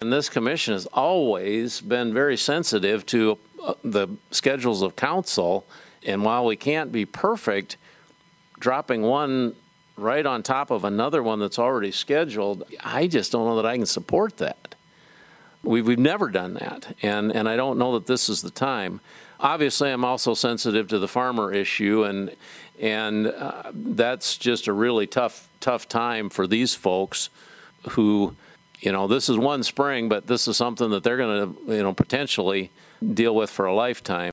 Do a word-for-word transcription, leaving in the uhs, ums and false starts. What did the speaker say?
and this commission has always been very sensitive to uh, the schedules of council. And while we can't be perfect, dropping one right on top of another one that's already scheduled, I just don't know that I can support that. We've, we've never done that, and, and I don't know that this is the time. Obviously, I'm also sensitive to the farmer issue, and and uh, that's just a really tough, tough time for these folks who, you know, this is one spring, but this is something that they're going to, you know, potentially deal with for a lifetime.